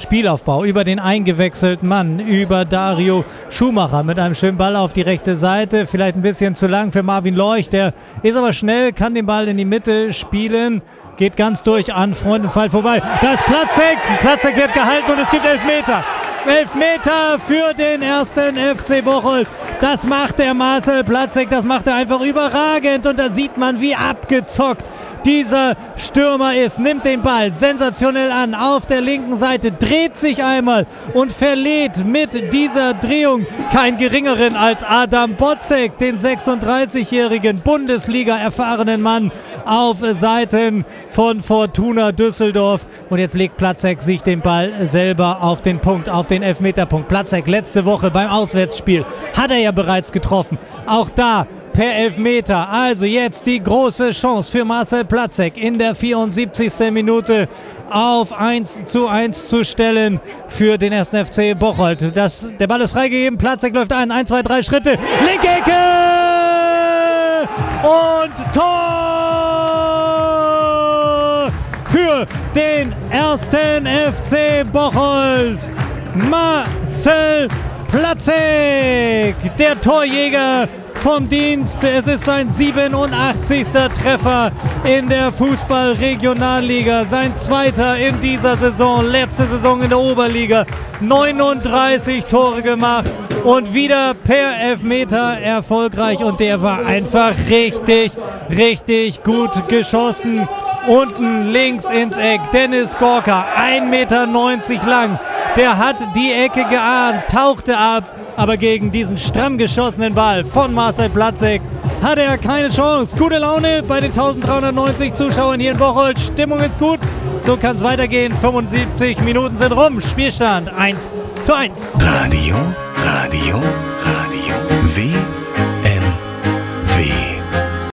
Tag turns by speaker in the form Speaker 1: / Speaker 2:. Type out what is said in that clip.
Speaker 1: Spielaufbau über den eingewechselten Mann, über Dario Schumacher mit einem schönen Ball auf die rechte Seite. Vielleicht ein bisschen zu lang für Marvin Lorch, der ist aber schnell, kann den Ball in die Mitte spielen. Geht ganz durch an Freudenthal vorbei. Da ist Platzek. Platzek wird gehalten und es gibt Elfmeter. Elfmeter für den ersten FC Bocholt. Das macht der Marcel Platzek, das macht er einfach überragend. Und da sieht man, wie abgezockt dieser Stürmer ist. Nimmt den Ball sensationell an auf der linken Seite, dreht sich einmal und verliert mit dieser Drehung keinen geringeren als Adam Botzek, den 36-jährigen Bundesliga-erfahrenen Mann auf Seiten von Fortuna Düsseldorf. Und jetzt legt Platzek sich den Ball selber auf den Punkt, auf den Elfmeterpunkt. Platzek letzte Woche beim Auswärtsspiel hat er ja bereits getroffen. Auch da per Elfmeter. Also jetzt die große Chance für Marcel Platzek in der 74. Minute auf 1:1 zu stellen für den 1. FC Bocholt. Der Ball ist freigegeben, Platzek läuft ein, 1, 2, 3 Schritte, linke Ecke und Tor für den 1. FC Bocholt. Marcel Platzek, der Torjäger vom Dienst. Es ist sein 87. Treffer in der Fußball-Regionalliga. Sein zweiter in dieser Saison. Letzte Saison in der Oberliga. 39 Tore gemacht und wieder per Elfmeter erfolgreich. Und der war einfach richtig, richtig gut geschossen. Unten links ins Eck. Dennis Gorka, 1,90 Meter lang. Der hat die Ecke geahnt, tauchte ab. Aber gegen diesen stramm geschossenen Ball von Marcel Platzek hatte er keine Chance. Gute Laune bei den 1390 Zuschauern hier in Bocholt. Stimmung ist gut. So kann es weitergehen. 75 Minuten sind rum. Spielstand 1:1.
Speaker 2: Radio. W